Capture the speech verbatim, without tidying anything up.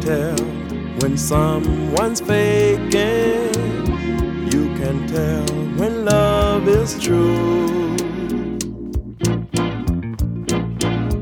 tell when someone's faking. You can tell when love is true.